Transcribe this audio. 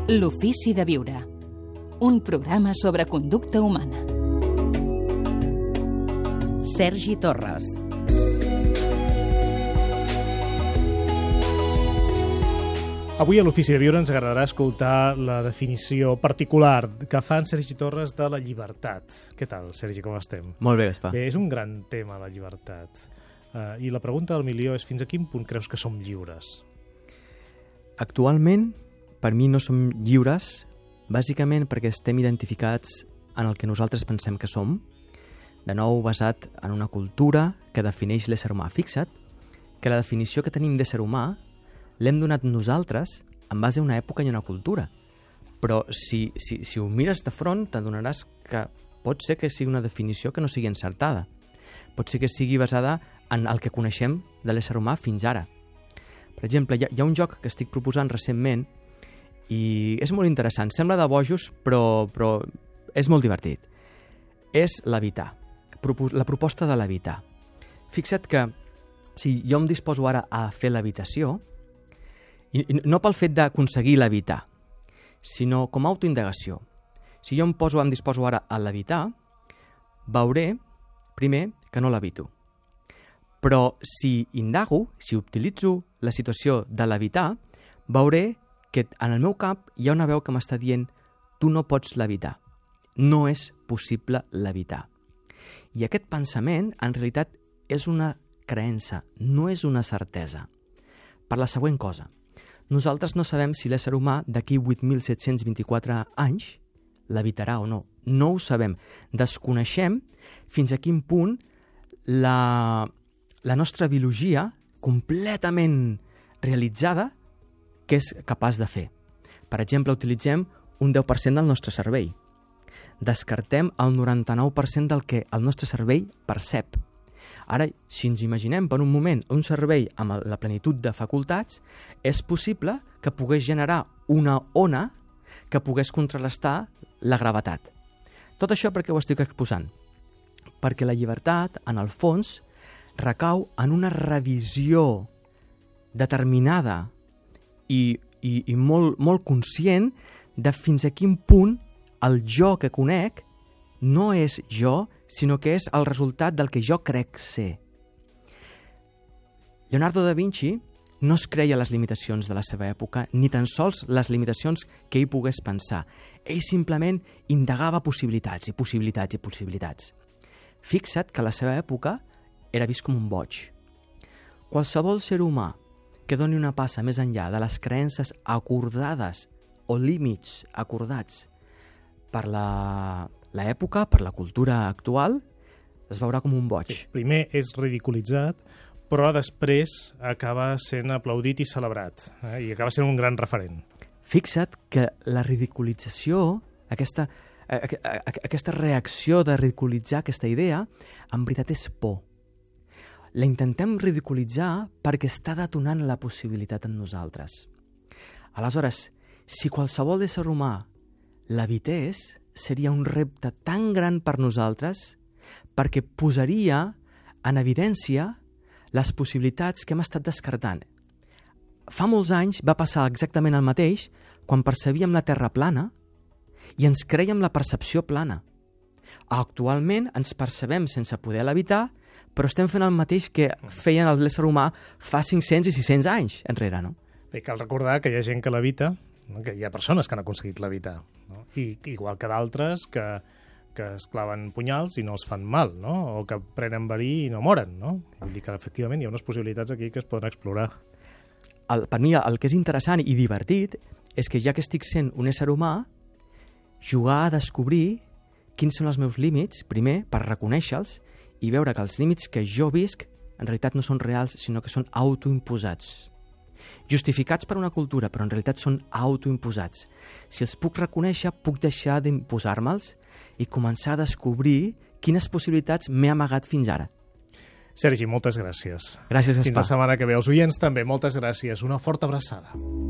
L'ofici de viure. Un programa sobre conducta humana. Sergi Torres. Avui a l'Ofici de Viure ens agradarà escoltar la definició particular que fa en Sergi Torres de la llibertat. Què tal, Sergi, com estem? Molt bé, Gaspar. Bé, és un gran tema, la llibertat. I la pregunta del milió és fins a quin punt creus que som lliures? Actualment, per mi no som lliures, bàsicament perquè estem identificats en el que nosaltres pensem que som, de nou basat en una cultura que defineix l'ésser humà. Fixa't que la definició que tenim d'ésser humà l'hem donat nosaltres en base a una època i una cultura. Però si ho mires de front, t'adonaràs que pot ser que sigui una definició que no sigui encertada. Pot ser que sigui basada en el que coneixem de l'ésser humà fins ara. Per exemple, hi ha un joc que estic proposant recentment i és molt interessant. Sembla de bojos, però és molt divertit. És l'evitar. La proposta de l'evitar. Fixa't que si jo em disposo ara a fer l'evitació, i no pel fet d'aconseguir l'evitar, sinó com a autoindagació. Si jo em disposo ara a l'evitar, veuré, primer, que no l'evito. Però si indago, si utilitzo la situació de l'evitar, veuré que en el meu cap hi ha una veu que m'està dient tu no pots l'evitar. No és possible l'evitar. I aquest pensament, en realitat, és una creença, no és una certesa. Per la següent cosa. Nosaltres no sabem si l'ésser humà d'aquí 8.724 anys l'evitarà o no. No ho sabem. Desconeixem fins a quin punt la nostra biologia completament realitzada que és capaç de fer. Per exemple, utilitzem un 10% del nostre cervell. Descartem el 99% del que el nostre cervell percep. Ara, si ens imaginem per un moment un cervell amb la plenitud de facultats, és possible que pogués generar una ona que pogués contrarrestar la gravetat. Tot això per què ho estic exposant? Perquè la llibertat, en el fons, recau en una revisió determinada i molt conscient de fins a quin punt el jo que conec no és jo, sinó que és el resultat del que jo crec ser. Leonardo da Vinci no es creia les limitacions de la seva època, ni tan sols les limitacions que ell pogués pensar. Ell simplement indagava possibilitats i possibilitats i possibilitats. Fixa't que a la seva època era vist com un boig. Qualsevol ser humà que doni una passa més enllà de les creences acordades o límits acordats per l'època, per la cultura actual, es veurà com un boig. Sí, primer és ridiculitzat, però després acaba sent aplaudit i celebrat, i acaba sent un gran referent. Fixa't que la ridiculització, aquesta reacció de ridiculitzar aquesta idea, en veritat és por. La intentem ridiculitzar perquè està detonant la possibilitat en nosaltres. Aleshores, si qualsevol ésser humà l'evités, seria un repte tan gran per nosaltres perquè posaria en evidència les possibilitats que hem estat descartant. Fa molts anys va passar exactament el mateix quan percebíem la Terra plana i ens crèiem la percepció plana. Actualment ens percebem sense poder l'evitar, però estem fent el mateix que feien l'ésser humà fa 500 i 600 anys enrere, no? Bé, cal recordar que hi ha gent que l'evita, no? Que hi ha persones que han aconseguit l'evitar, no? I igual que d'altres que es claven punyals i no els fan mal, no? O que prenen verí i no moren, no? Vull dir que efectivament hi ha unes possibilitats aquí que es poden explorar. Per mi el que és interessant i divertit és que ja que estic sent un ésser humà, jugar a descobrir quins són els meus límits, primer, per reconèixer-los i veure que els límits que jo visc en realitat no són reals, sinó que són autoimposats. Justificats per una cultura, però en realitat són autoimposats. Si els puc reconèixer, puc deixar d'imposar-me'ls i començar a descobrir quines possibilitats m'he amagat fins ara. Sergi, moltes gràcies. Gràcies, Gaspar. Fins la setmana que ve. Els oients també, moltes gràcies. Una forta abraçada.